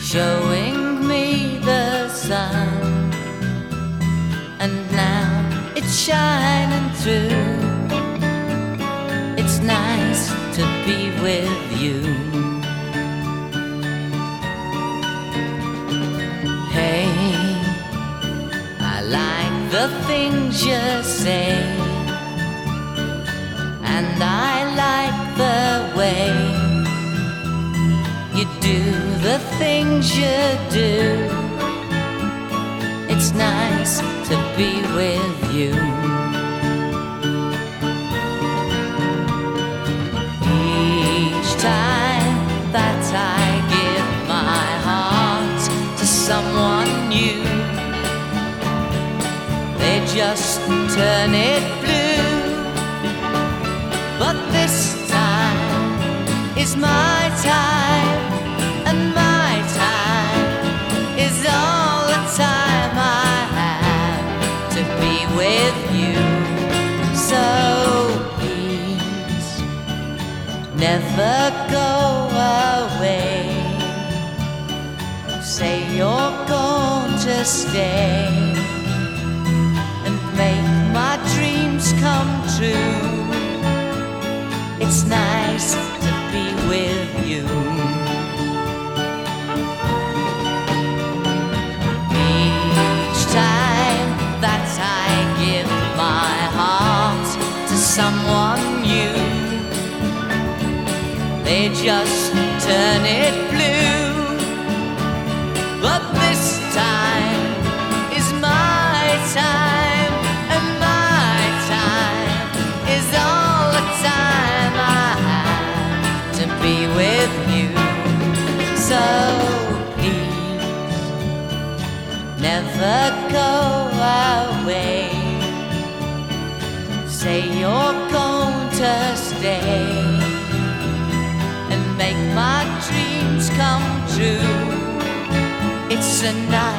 showing me the sun, and now it's shining through. It's nice to be with you. Hey, I like the things you say, and I like the way you do the things you do. It's nice to be with you. Each time that I give my heart to someone new, they just turn it blue. But this time is my time, and my time is all the time I have to be with you. So please never go away. Say you're going to stay and make my dreams come true. It's nice to be with you. Each time that I give my heart to someone new, they just turn it blue. But this time is my time, and my time is all the time I have to be with you. So please never go away. Say you're going to stay and make my dreams come true. It's a night